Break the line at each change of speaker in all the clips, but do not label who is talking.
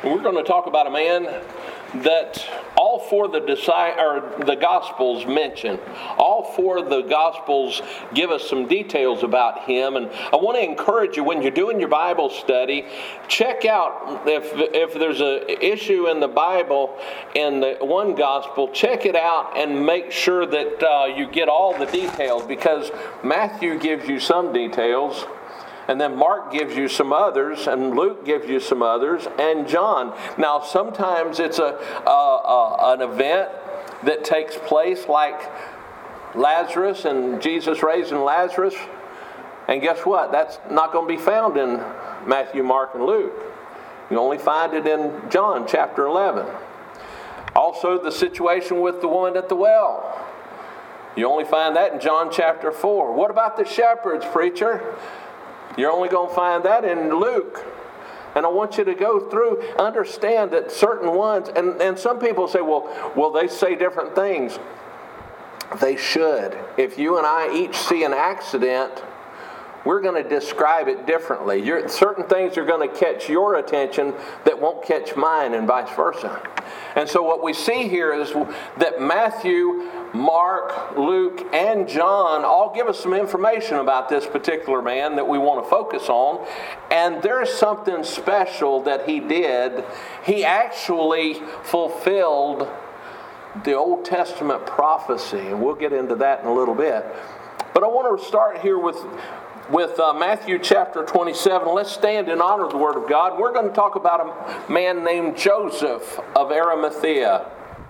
We're going to talk about a man that all four of the Gospels mention. All four of the Gospels give us some details about him. And I want to encourage you, when you're doing your Bible study, check out if there's an issue in the Bible in the one Gospel, check it out and make sure that you get all the details, because Matthew gives you some details, and then Mark gives you some others, and Luke gives you some others, and John. Now, sometimes it's an event that takes place, like Lazarus and Jesus raising Lazarus. And guess what? That's not going to be found in Matthew, Mark, and Luke. You only find it in John chapter 11. Also, the situation with the woman at the well. You only find that in John chapter 4. What about the shepherds, preacher? You're only going to find that in Luke. And I want you to go through, understand that certain ones, and some people say, well, they say different things. They should. If you and I each see an accident, we're going to describe it differently. Certain things are going to catch your attention that won't catch mine, and vice versa. And so what we see here is that Matthew, Mark, Luke, and John all give us some information about this particular man that we want to focus on. And there's something special that he did. He actually fulfilled the Old Testament prophecy, and we'll get into that in a little bit. But I want to start here with Matthew chapter 27. Let's stand in honor of the Word of God. We're going to talk about a man named Joseph of Arimathea.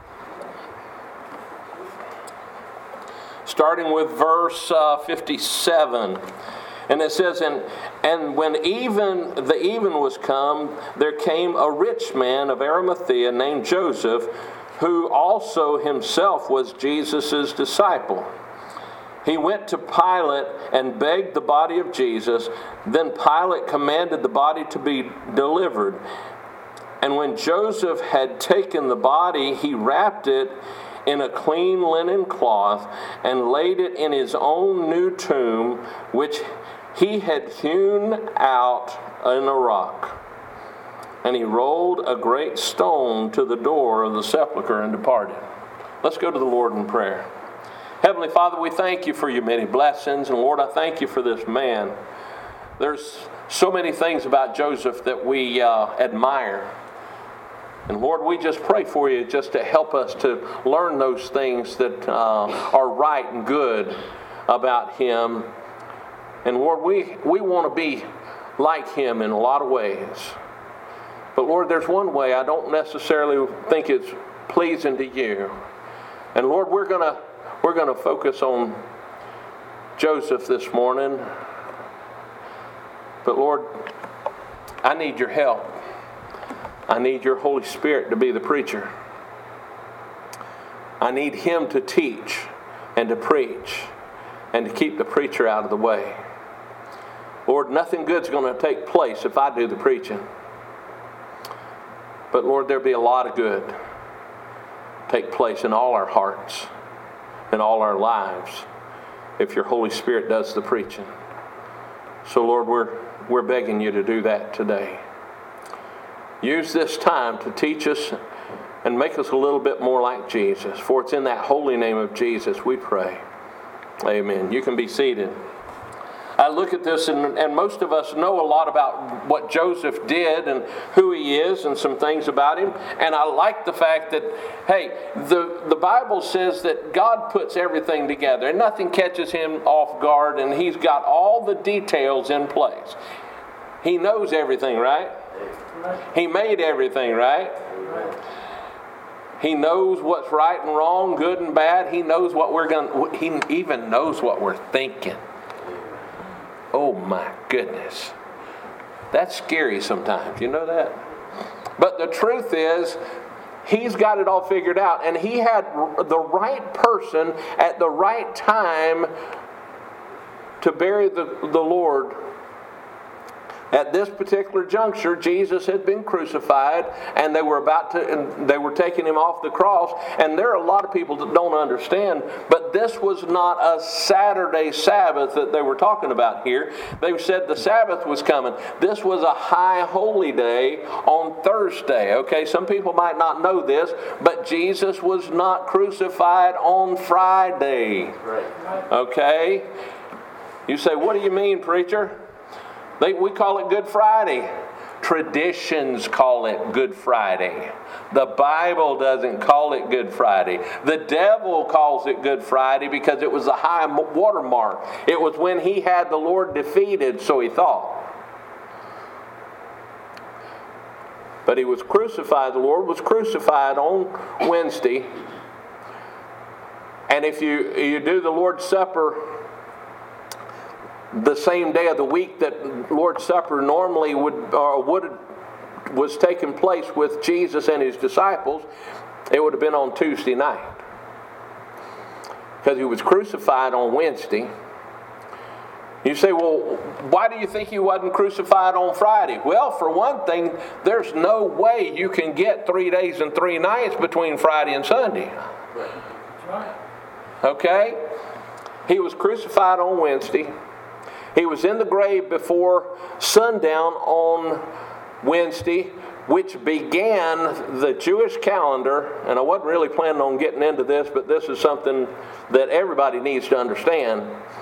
Starting with verse 57. And it says, And when the even was come, there came a rich man of Arimathea named Joseph, who also himself was Jesus' disciple. He went to Pilate and begged the body of Jesus. Then Pilate commanded the body to be delivered. And when Joseph had taken the body, he wrapped it in a clean linen cloth and laid it in his own new tomb, which he had hewn out in a rock. And he rolled a great stone to the door of the sepulchre and departed. Let's go to the Lord in prayer. Heavenly Father, we thank you for your many blessings. And Lord, I thank you for this man. There's so many things about Joseph that we admire. And Lord, we just pray for you just to help us to learn those things that are right and good about him. And Lord, we want to be like him in a lot of ways. But Lord, there's one way I don't necessarily think it's pleasing to you. And Lord, we're going to focus on Joseph this morning. But Lord, I need your help. I need your Holy Spirit to be the preacher. I need him to teach and to preach and to keep the preacher out of the way. Lord, nothing good's going to take place if I do the preaching. But Lord, there'll be a lot of good take place in all our hearts, in all our lives, if your Holy Spirit does the preaching. So Lord, we're begging you to do that today. Use this time to teach us and make us a little bit more like Jesus. For it's in that holy name of Jesus we pray. Amen. You can be seated. I look at this, and most of us know a lot about what Joseph did and who he is and some things about him. And I like the fact that, hey, the Bible says that God puts everything together and nothing catches him off guard, and he's got all the details in place. He knows everything, right? He made everything, right? He knows what's right and wrong, good and bad. He knows he even knows what we're thinking. Oh my goodness. That's scary sometimes. You know that? But the truth is, he's got it all figured out. And he had the right person at the right time to bury the Lord At this particular juncture, Jesus had been crucified, and they were taking him off the cross. And there are a lot of people that don't understand, but this was not a Saturday Sabbath that they were talking about here. They said the Sabbath was coming. This was a high holy day on Thursday. Okay, some people might not know this, but Jesus was not crucified on Friday. Okay? You say, what do you mean, preacher? We call it Good Friday. Traditions call it Good Friday. The Bible doesn't call it Good Friday. The devil calls it Good Friday because it was a high watermark. It was when he had the Lord defeated, so he thought. But he was crucified. The Lord was crucified on Wednesday. And if you do the Lord's Supper the same day of the week that Lord's Supper normally was taking place with Jesus and his disciples, it would have been on Tuesday night. Because he was crucified on Wednesday. You say, well, why do you think he wasn't crucified on Friday? Well, for one thing, there's no way you can get 3 days and 3 nights between Friday and Sunday. Okay? He was crucified on Wednesday. He was in the grave before sundown on Wednesday, which began the Jewish calendar. And I wasn't really planning on getting into this, but this is something that everybody needs to understand.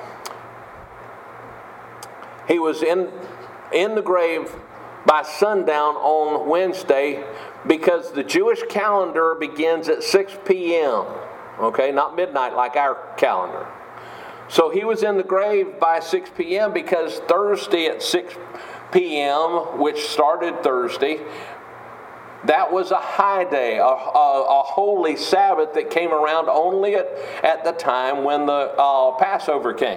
He was in the grave by sundown on Wednesday because the Jewish calendar begins at 6 p.m. Okay, not midnight like our calendar. So he was in the grave by 6 p.m. because Thursday at 6 p.m., which started Thursday, that was a high day, a holy Sabbath that came around only at the time when the Passover came.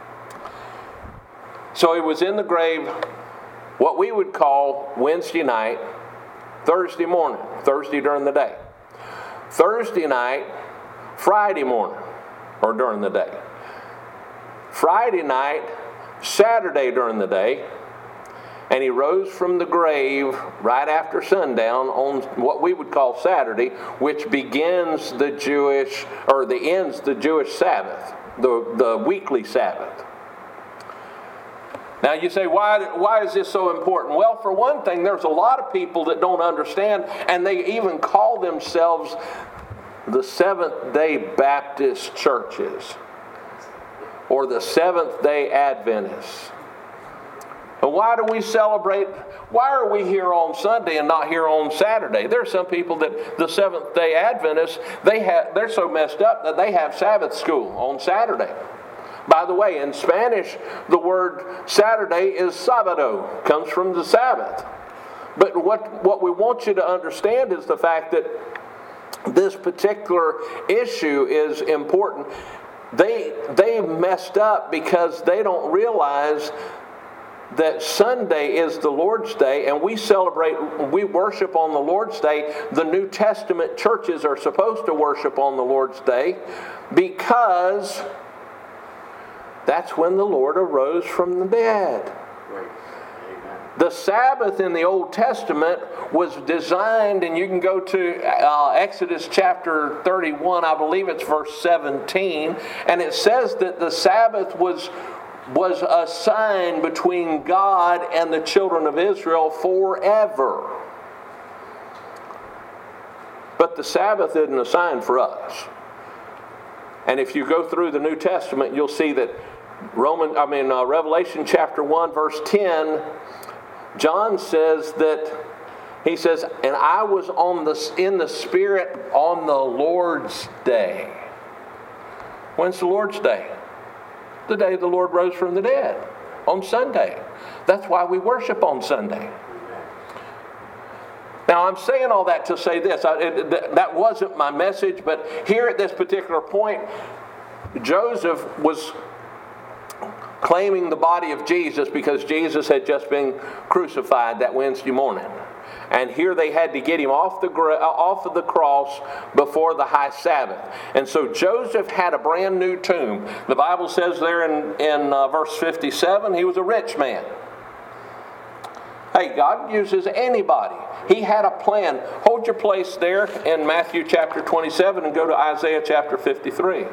So he was in the grave, what we would call Wednesday night, Thursday morning, Thursday during the day. Thursday night, Friday morning, or during the day. Friday night, Saturday during the day, and he rose from the grave right after sundown on what we would call Saturday, which begins the Jewish, or ends the Jewish Sabbath, the weekly Sabbath. Now you say, why is this so important? Well, for one thing, there's a lot of people that don't understand, and they even call themselves the Seventh-day Baptist churches or the Seventh-day Adventists. And why do we celebrate? Why are we here on Sunday and not here on Saturday? There are some people that the Seventh-day Adventists, they're so messed up that they have Sabbath school on Saturday. By the way, in Spanish, the word Saturday is sábado, comes from the Sabbath. But what we want you to understand is the fact that this particular issue is important. They messed up because they don't realize that Sunday is the Lord's Day, and we worship on the Lord's Day. The New Testament churches are supposed to worship on the Lord's Day because that's when the Lord arose from the dead. The Sabbath in the Old Testament was designed, and you can go to Exodus chapter 31, I believe it's verse 17, and it says that the Sabbath was a sign between God and the children of Israel forever. But the Sabbath isn't a sign for us. And if you go through the New Testament, you'll see that Revelation chapter 1 verse 10, John says that, he says, and I was in the Spirit on the Lord's day. When's the Lord's day? The day the Lord rose from the dead, on Sunday. That's why we worship on Sunday. Now, I'm saying all that to say this. That wasn't my message, but here at this particular point, Joseph was claiming the body of Jesus because Jesus had just been crucified that Wednesday morning. And here they had to get him off of the cross before the high Sabbath. And so Joseph had a brand new tomb. The Bible says there in verse 57, he was a rich man. Hey, God uses anybody. He had a plan. Hold your place there in Matthew chapter 27 and go to Isaiah chapter 53.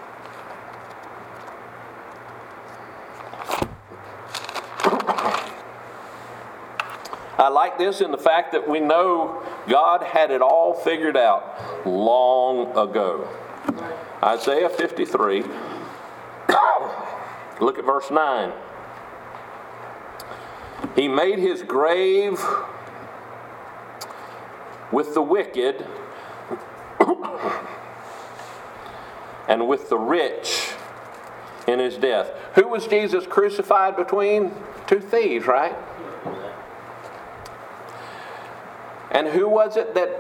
I like this in the fact that we know God had it all figured out long ago. Isaiah 53. Look at verse 9. He made his grave with the wicked and with the rich in his death. Who was Jesus crucified between? Two thieves, right? And who was it that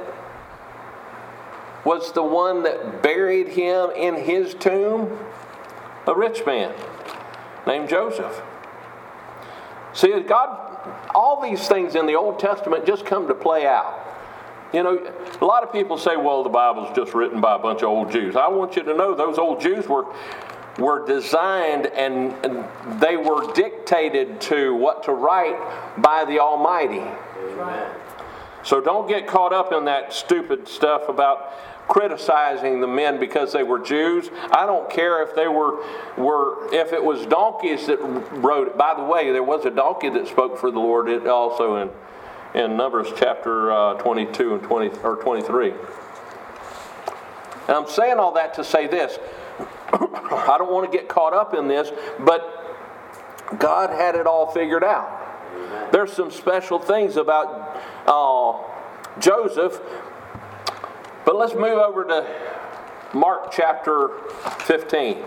was the one that buried him in his tomb? A rich man named Joseph. See, God, all these things in the Old Testament just come to play out. You know, a lot of people say, well, the Bible's just written by a bunch of old Jews. I want you to know those old Jews were designed and they were dictated to what to write by the Almighty. Amen. So don't get caught up in that stupid stuff about criticizing the men because they were Jews. I don't care if they were if it was donkeys that wrote it. By the way, there was a donkey that spoke for the Lord. It also in Numbers chapter 22 and 23. And I'm saying all that to say this. I don't want to get caught up in this, but God had it all figured out. There's some special things about Joseph. But let's move over to Mark chapter 15.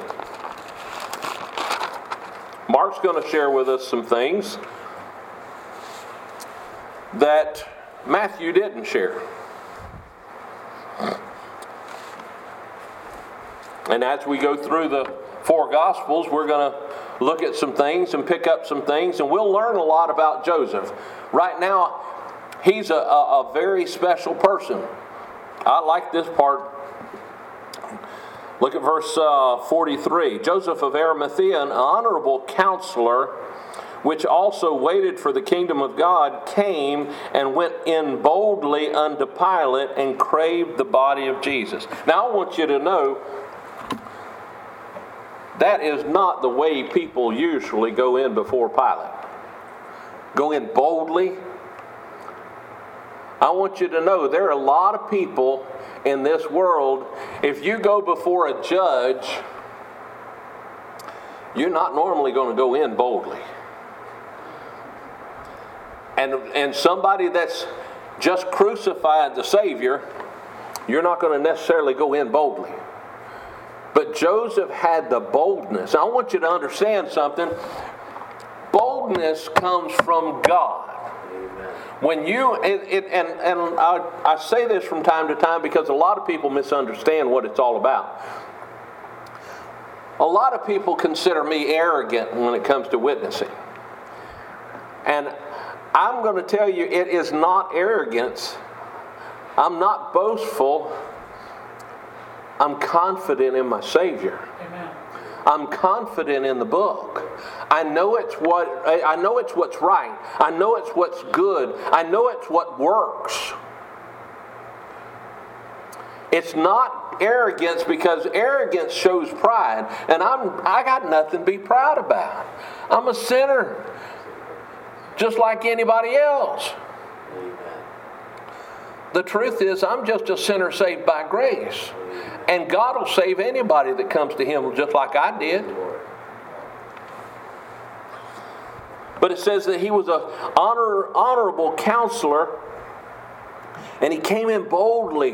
Mark's going to share with us some things that Matthew didn't share. And as we go through the four Gospels, we're going to look at some things and pick up some things, and we'll learn a lot about Joseph. Right now, he's a very special person. I like this part. Look at verse 43. Joseph of Arimathea, an honorable counselor, which also waited for the kingdom of God, came and went in boldly unto Pilate and craved the body of Jesus. Now I want you to know that is not the way people usually go in before Pilate. Go in boldly. I want you to know there are a lot of people in this world, if you go before a judge, you're not normally going to go in boldly. And somebody that's just crucified the Savior, you're not going to necessarily go in boldly. But Joseph had the boldness. I want you to understand something. Boldness comes from God. When you, I say this from time to time because a lot of people misunderstand what it's all about. A lot of people consider me arrogant when it comes to witnessing. And I'm going to tell you, it is not arrogance. I'm not boastful. I'm confident in my Savior. Amen. I'm confident in the book. I know it's what's right. I know it's what's good. I know it's what works. It's not arrogance, because arrogance shows pride, and I got nothing to be proud about. I'm a sinner, just like anybody else. The truth is, I'm just a sinner saved by grace. And God will save anybody that comes to Him just like I did. But it says that he was an honorable counselor, and he came in boldly,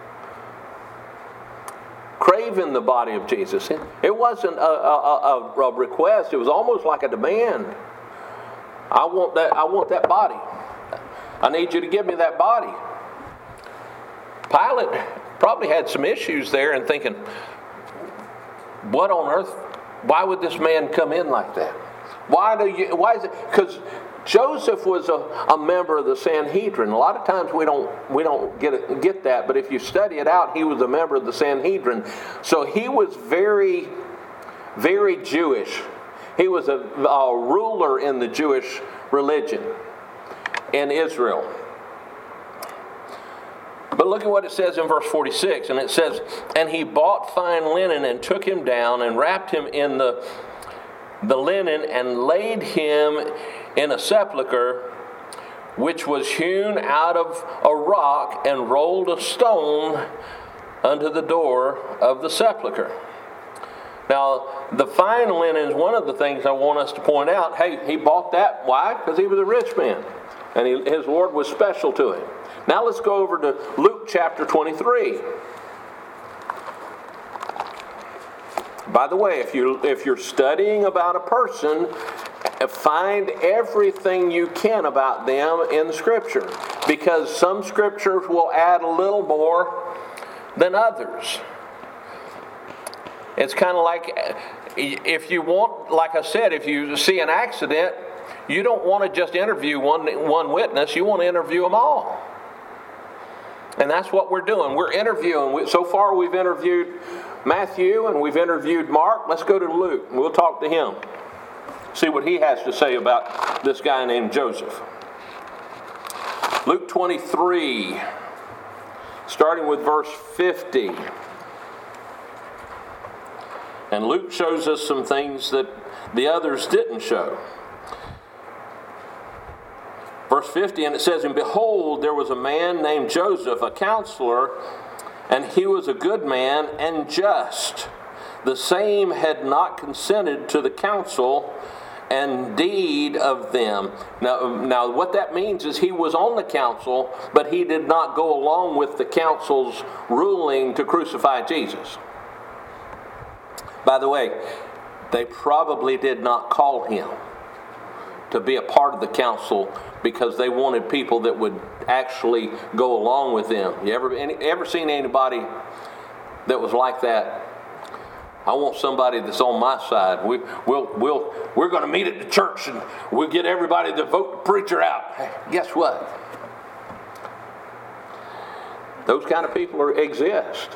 craving the body of Jesus. It wasn't a request. It was almost like a demand. I want that body. I need you to give me that body. Pilate probably had some issues there and thinking, what on earth? Why would this man come in like that? Why is it? Because Joseph was a member of the Sanhedrin. A lot of times we don't get that, but if you study it out, he was a member of the Sanhedrin. So he was very, very Jewish. He was a ruler in the Jewish religion. in Israel. But look at what it says in verse 46. And it says, and he bought fine linen and took him down and wrapped him in the linen and laid him in a sepulchre which was hewn out of a rock, and rolled a stone unto the door of the sepulchre. Now, the fine linen is one of the things I want us to point out. Hey, he bought that. Why? Because he was a rich man. And his Lord was special to him. Now let's go over to Luke chapter 23. By the way, if you're studying about a person, find everything you can about them in Scripture. Because some Scriptures will add a little more than others. It's kind of like, if you want, like I said, if you see an accident, you don't want to just interview one witness, you want to interview them all. And that's what we're doing. We're interviewing. So far we've interviewed Matthew and we've interviewed Mark. Let's go to Luke and we'll talk to him. See what he has to say about this guy named Joseph. Luke 23, starting with verse 50. And Luke shows us some things that the others didn't show. Verse 50, and it says, and behold, there was a man named Joseph, a counselor, and he was a good man and just. The same had not consented to the counsel and deed of them. Now, what that means is he was on the council, but he did not go along with the council's ruling to crucify Jesus. By the way, they probably did not call him to be a part of the council because they wanted people that would actually go along with them. You ever seen anybody that was like that? I want somebody that's on my side. We're going to meet at the church and we'll get everybody to vote the preacher out. Hey, guess what? Those kind of people exist.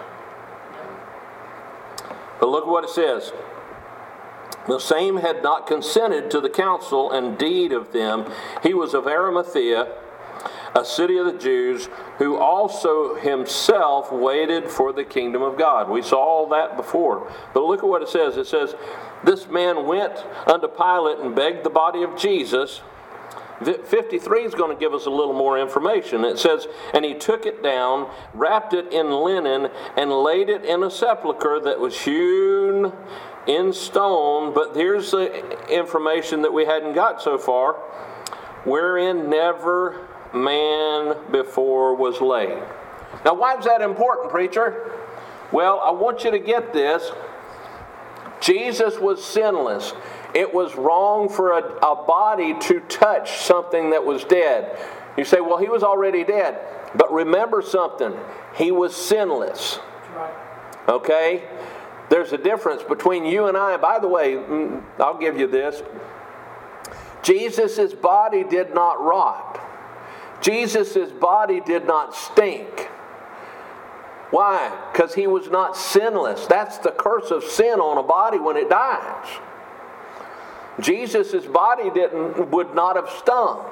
But look what it says. The same had not consented to the counsel and deed of them. He was of Arimathea, a city of the Jews, who also himself waited for the kingdom of God. We saw all that before. But look at what it says. It says, this man went unto Pilate and begged the body of Jesus. 53 is going to give us a little more information. It says, and he took it down, wrapped it in linen, and laid it in a sepulchre that was hewn in stone. But here's the information that we hadn't got so far, wherein never man before was laid. Now, why is that important, preacher? Well, I want you to get this. Jesus was sinless. It was wrong for a body to touch something that was dead. You say, well, he was already dead. But remember something. He was sinless. Okay? There's a difference between you and I. By the way, I'll give you this. Jesus' body did not rot. Jesus' body did not stink. Why? Because he was not sinless. That's the curse of sin on a body when it dies. Jesus' body would not have stunk.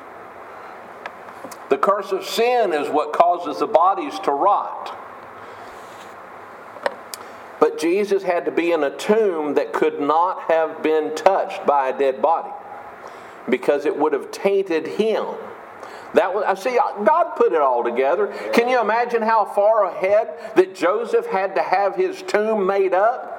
The curse of sin is what causes the bodies to rot. But Jesus had to be in a tomb that could not have been touched by a dead body, because it would have tainted him. I see, God put it all together. Can you imagine how far ahead that Joseph had to have his tomb made up?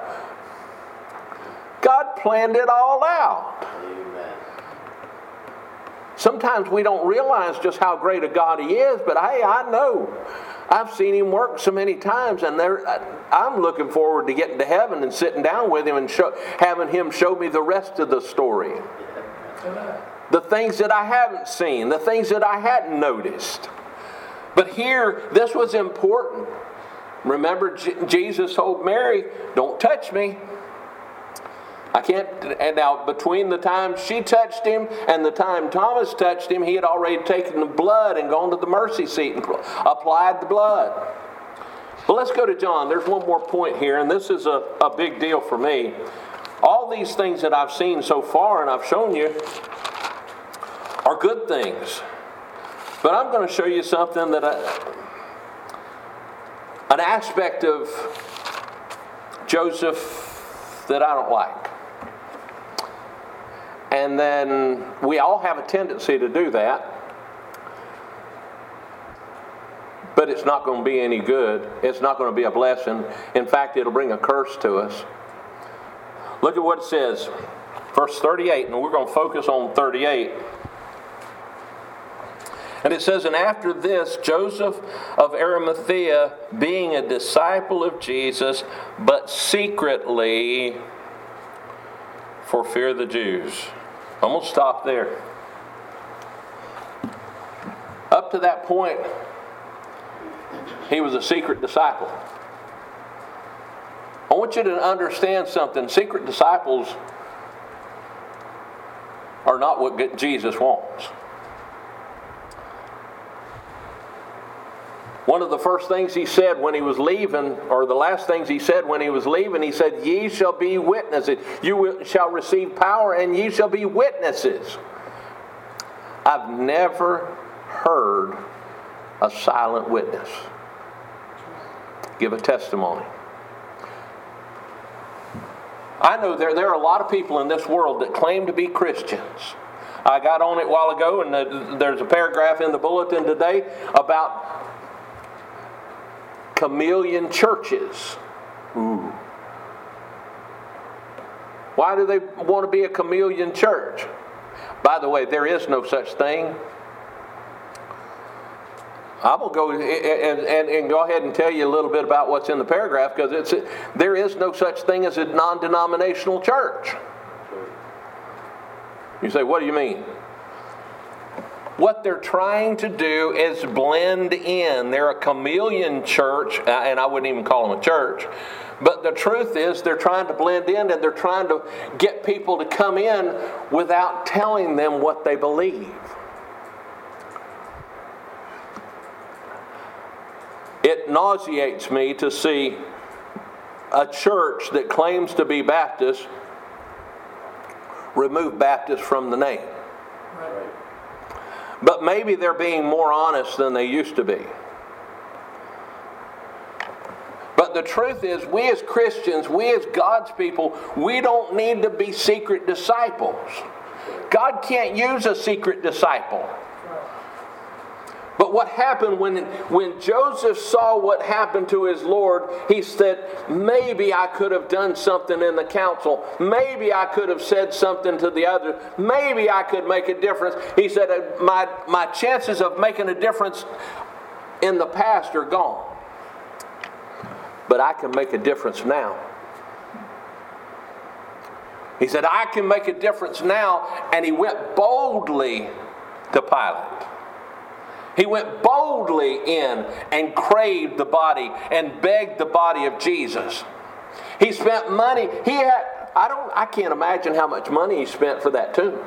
God planned it all out. Amen. Sometimes we don't realize just how great a God He is, but hey, I know. I've seen Him work so many times, and I'm looking forward to getting to heaven and sitting down with Him and having Him show me the rest of the story. The things that I haven't seen, the things that I hadn't noticed. But here, this was important. Remember, Jesus told Mary, don't touch me. I can't, and now between the time she touched him and the time Thomas touched him, he had already taken the blood and gone to the mercy seat and applied the blood. But let's go to John. There's one more point here, and this is a big deal for me. All these things that I've seen so far and I've shown you are good things. But I'm going to show you something that an aspect of Joseph that I don't like. And then we all have a tendency to do that. But it's not going to be any good. It's not going to be a blessing. In fact, it'll bring a curse to us. Look at what it says. Verse 38, and we're going to focus on 38. And it says, and after this, Joseph of Arimathea, being a disciple of Jesus, but secretly for fear of the Jews. I'm going to stop there. Up to that point, he was a secret disciple. I want you to understand something. Secret disciples are not what Jesus wants. One of the first things he said when he was leaving, or the last things he said when he was leaving, he said, ye shall be witnesses. You shall receive power and ye shall be witnesses. I've never heard a silent witness give a testimony. I know there are a lot of people in this world that claim to be Christians. I got on it a while ago, and there's a paragraph in the bulletin today about chameleon churches. Ooh. Why do they want to be a chameleon church? By the way, there is no such thing. I'm going to go and go ahead and tell you a little bit about what's in the paragraph, because there is no such thing as a non-denominational church. You say, what do you mean? What they're trying to do is blend in. They're a chameleon church, and I wouldn't even call them a church. But the truth is they're trying to blend in, and they're trying to get people to come in without telling them what they believe. It nauseates me to see a church that claims to be Baptist remove Baptist from the name. Right. But maybe they're being more honest than they used to be. But the truth is, we as Christians, we as God's people, we don't need to be secret disciples. God can't use a secret disciple. But what happened when Joseph saw what happened to his Lord, he said, maybe I could have done something in the council. Maybe I could have said something to the others. Maybe I could make a difference. He said, my chances of making a difference in the past are gone. But I can make a difference now. He said, I can make a difference now. And he went boldly to Pilate. He went boldly in and craved the body and begged the body of Jesus. He spent money. I can't imagine how much money he spent for that tomb.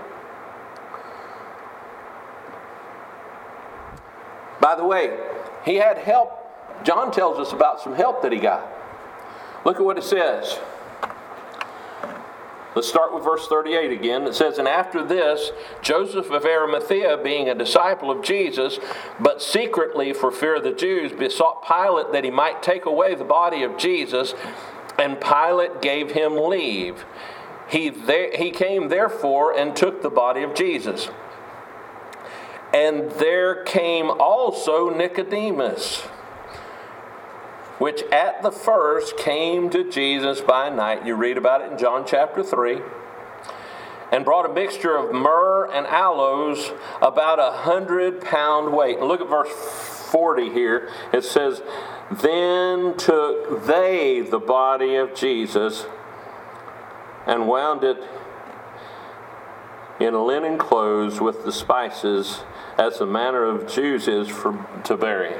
By the way, he had help. John tells us about some help that he got. Look at what it says. Let's start with verse 38 again. It says, and after this, Joseph of Arimathea, being a disciple of Jesus, but secretly for fear of the Jews, besought Pilate that he might take away the body of Jesus, and Pilate gave him leave. He came therefore and took the body of Jesus. And there came also Nicodemus, which at the first came to Jesus by night. You read about it in John chapter 3. And brought a mixture of myrrh and aloes, about 100 pound weight. And look at verse 40 here. It says, then took they the body of Jesus and wound it in linen clothes with the spices, as the manner of Jews is to bury.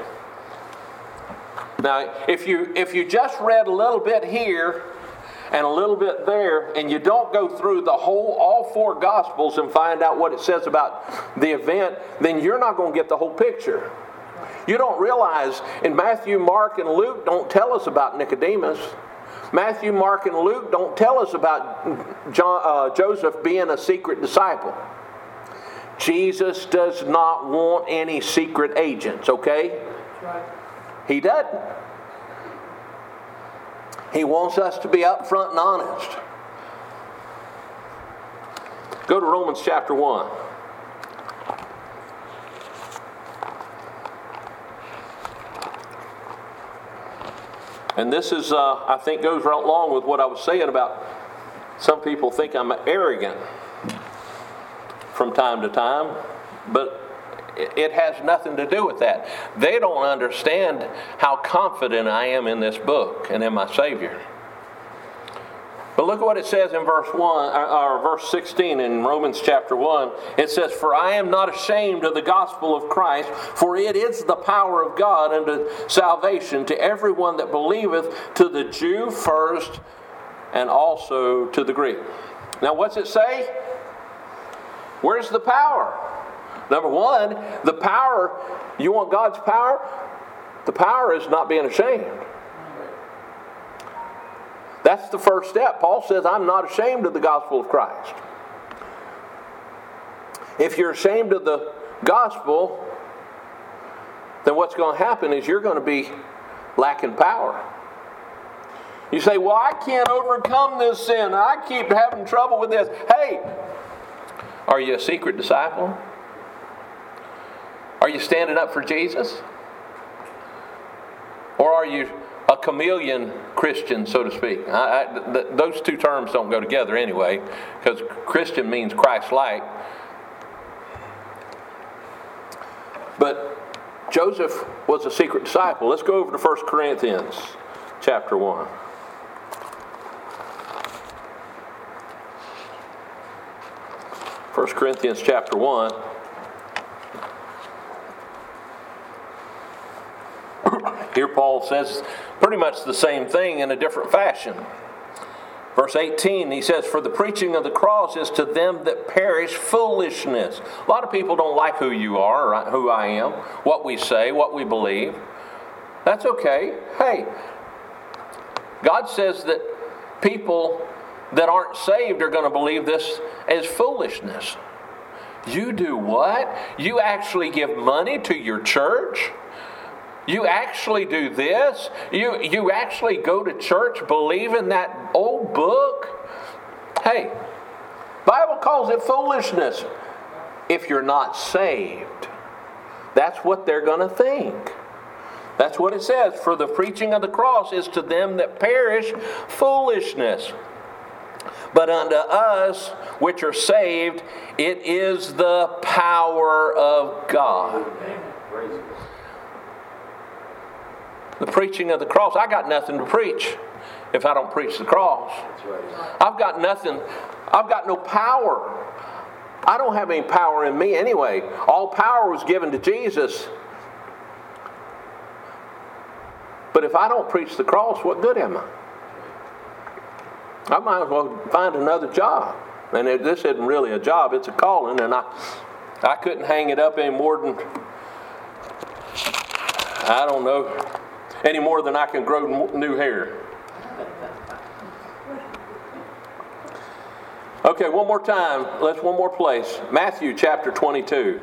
Now, if you just read a little bit here and a little bit there, and you don't go through all four Gospels and find out what it says about the event, then you're not going to get the whole picture. You don't realize in Matthew, Mark, and Luke don't tell us about Nicodemus. Matthew, Mark, and Luke don't tell us about Joseph being a secret disciple. Jesus does not want any secret agents, okay?
That's right.
He doesn't. He wants us to be upfront and honest. Go to Romans chapter 1. And this is, I think, goes right along with what I was saying about some people think I'm arrogant from time to time, but it has nothing to do with that. They don't understand how confident I am in this book and in my Savior. But look at what it says in verse 1 or verse 16 in Romans chapter 1. It says, "For I am not ashamed of the gospel of Christ, for it is the power of God unto salvation to everyone that believeth, to the Jew first, and also to the Greek." Now what's it say? Where's the power? Number one, the power, you want God's power? The power is not being ashamed. That's the first step. Paul says, I'm not ashamed of the gospel of Christ. If you're ashamed of the gospel, then what's going to happen is you're going to be lacking power. You say, well, I can't overcome this sin. I keep having trouble with this. Hey, are you a secret disciple? Are you standing up for Jesus? Or are you a chameleon Christian, so to speak? Those two terms don't go together anyway, because Christian means Christ-like. But Joseph was a secret disciple. Let's go over to 1 Corinthians chapter 1. 1 Corinthians chapter 1. Here Paul says pretty much the same thing in a different fashion. Verse 18, he says, "For the preaching of the cross is to them that perish foolishness." A lot of people don't like who you are, or who I am, what we say, what we believe. That's okay. Hey, God says that people that aren't saved are going to believe this as foolishness. You do what? You actually give money to your church? You actually do this? You actually go to church believing that old book? Hey, Bible calls it foolishness if you're not saved. That's what they're going to think. That's what it says. "For the preaching of the cross is to them that perish foolishness. But unto us which are saved, it is the power of God." The preaching of the cross. I got nothing to preach if I don't preach the cross. I've got nothing. I've got no power. I don't have any power in me anyway. All power was given to Jesus. But if I don't preach the cross, what good am I? I might as well find another job. And this isn't really a job, it's a calling. And I couldn't hang it up any more than, I don't know, any more than I can grow new hair. Okay, one more time. One more place. Matthew chapter 22.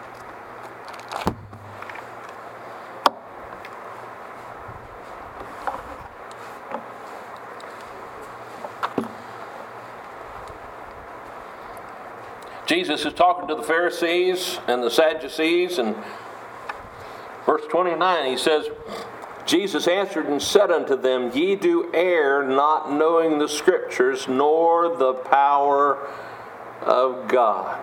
Jesus is talking to the Pharisees and the Sadducees, and verse 29, he says, "Jesus answered and said unto them, Ye do err, not knowing the Scriptures, nor the power of God."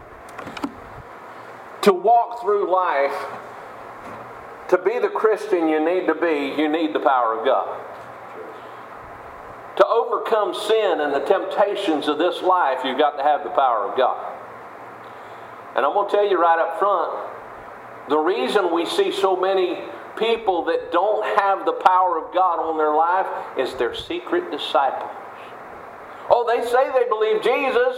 To walk through life, to be the Christian you need to be, you need the power of God. To overcome sin and the temptations of this life, you've got to have the power of God. And I'm going to tell you right up front, the reason we see so many people that don't have the power of God on their life is they're secret disciples. Oh, they say they believe Jesus,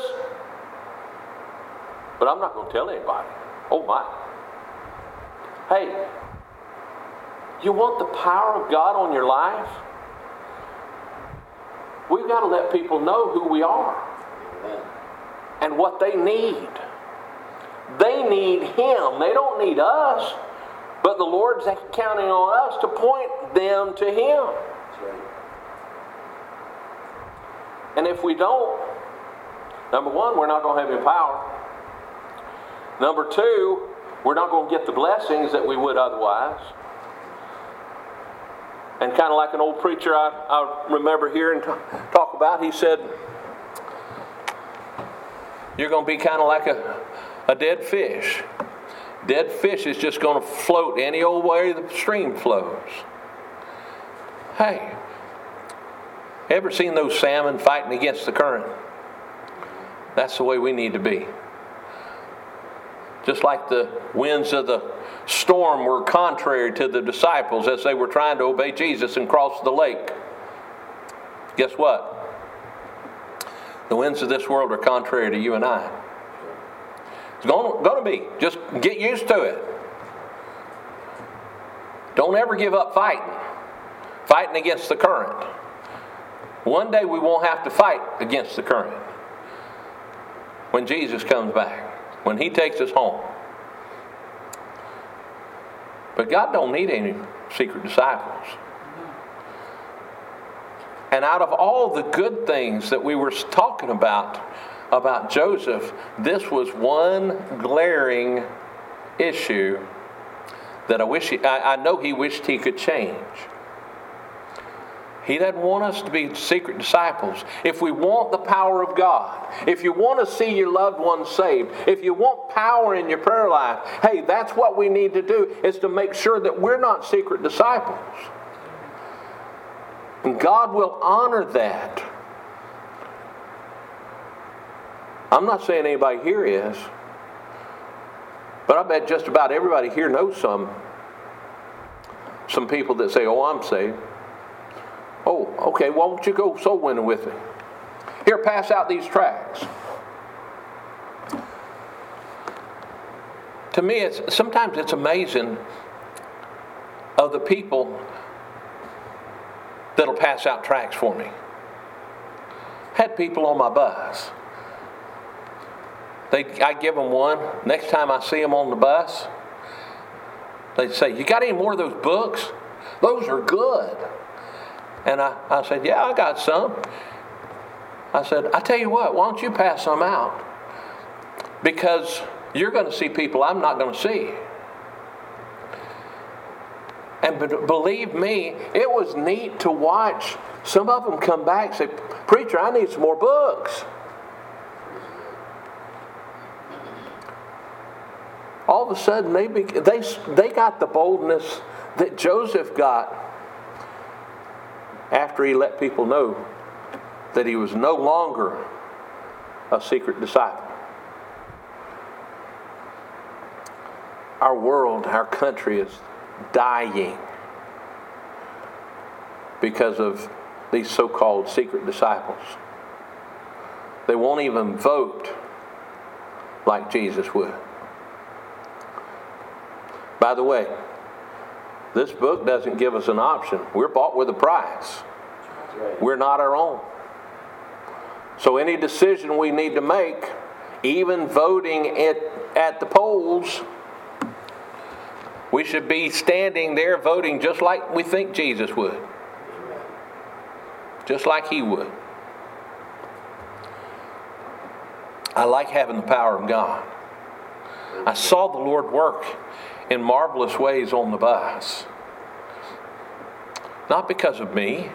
but I'm not going to tell anybody. Oh my. Hey, you want the power of God on your life? We've got to let people know who we are and what they need. They need Him. They don't need us. But the Lord's counting on us to point them to Him.
That's right.
And if we don't, number one, we're not going to have any power. Number two, we're not going to get the blessings that we would otherwise. And kind of like an old preacher I remember hearing talk about, he said, you're going to be kind of like a dead fish. Dead fish is just going to float any old way the stream flows. Hey, ever seen those salmon fighting against the current? That's the way we need to be. Just like the winds of the storm were contrary to the disciples as they were trying to obey Jesus and cross the lake. Guess what? The winds of this world are contrary to you and I. It's going to be. Just get used to it. Don't ever give up fighting against the current. One day we won't have to fight against the current. When Jesus comes back, when He takes us home. But God don't need any secret disciples. And out of all the good things that we were talking about Joseph, this was one glaring issue that I know he wished he could change. He doesn't want us to be secret disciples. If we want the power of God, if you want to see your loved ones saved, if you want power in your prayer life, hey, that's what we need to do, is to make sure that we're not secret disciples. And God will honor that. I'm not saying anybody here is, but I bet just about everybody here knows some people that say, oh, I'm saved. Oh, okay, why don't you go soul winning with me? Here, pass out these tracts. To me, sometimes it's amazing of the people that'll pass out tracts for me. Had people on my bus. I give them one. Next time I see them on the bus, they say, you got any more of those books? Those are good. And I said, yeah, I got some. I said, I tell you what, why don't you pass some out? Because you're going to see people I'm not going to see. And believe me, it was neat to watch some of them come back and say, preacher, I need some more books. All of a sudden, they got the boldness that Joseph got after he let people know that he was no longer a secret disciple. Our world, our country is dying because of these so-called secret disciples. They won't even vote like Jesus would. By the way, this book doesn't give us an option. We're bought with a price. We're not our own. So any decision we need to make, even voting at the polls, we should be standing there voting just like we think Jesus would. Just like He would. I like having the power of God. I saw the Lord work in marvelous ways on the bus. Not because of me.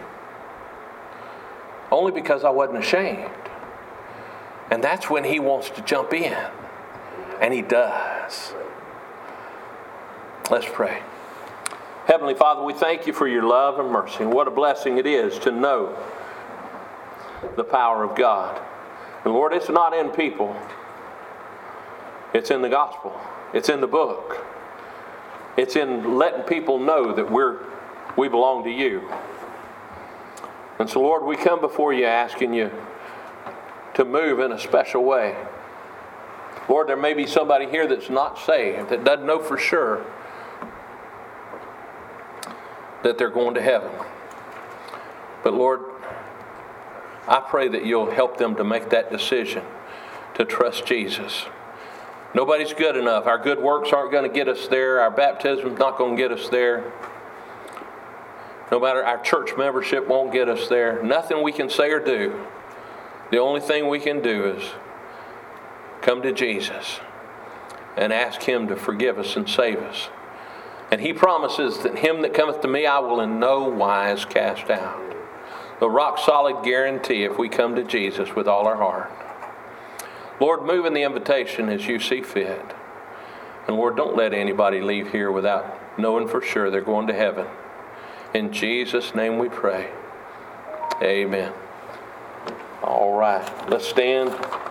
Only because I wasn't ashamed. And that's when He wants to jump in. And He does. Let's pray. Heavenly Father, we thank You for Your love and mercy. And what a blessing it is to know the power of God. And Lord, it's not in people. It's in the gospel. It's in the book. It's in letting people know that we belong to You. And so, Lord, we come before You asking You to move in a special way. Lord, there may be somebody here that's not saved, that doesn't know for sure that they're going to heaven. But Lord, I pray that You'll help them to make that decision to trust Jesus. Nobody's good enough. Our good works aren't going to get us there. Our baptism's not going to get us there. No matter, our church membership won't get us there. Nothing we can say or do. The only thing we can do is come to Jesus and ask Him to forgive us and save us. And He promises that him that cometh to me I will in no wise cast out. The rock solid guarantee if we come to Jesus with all our heart. Lord, move in the invitation as you see fit. And Lord, don't let anybody leave here without knowing for sure they're going to heaven. In Jesus' name we pray. Amen. All right, let's stand.